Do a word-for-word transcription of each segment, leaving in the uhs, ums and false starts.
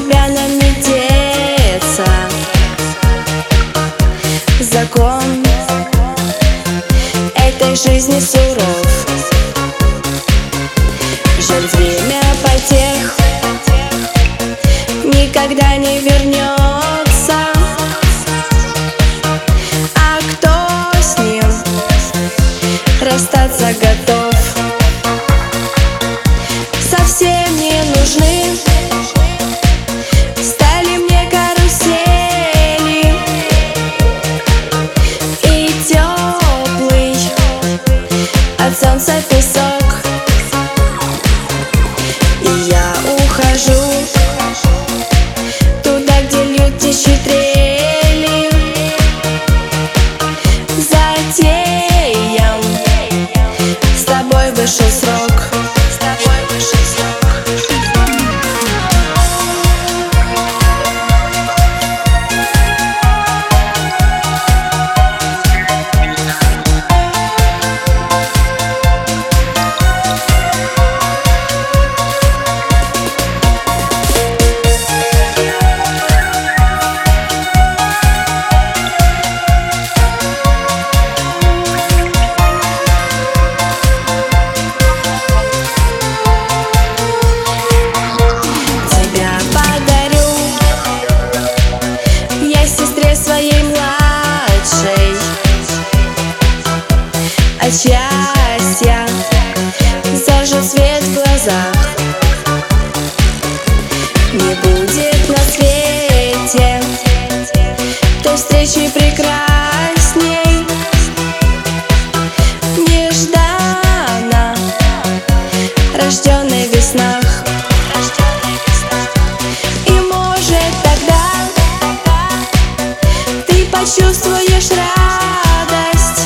тебя нам не деться. Закон этой жизни суров. Жаль, время потех никогда не вернется. А кто с ним расстаться готов? Совсем не нужны стали мне карусели и теплый от солнца песок. И я ухожу туда, где льют тысячи трели. Затеям с тобой вышел срок. Своей младшей от счастья зажжет свет в глазах. Не будет на свете той встречи прекрасней, нежданно рожденной в веснах. Почувствуешь радость,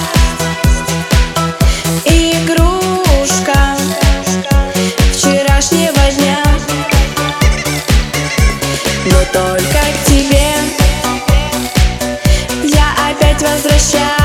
игрушка вчерашнего дня. Но только к тебе я опять возвращаюсь.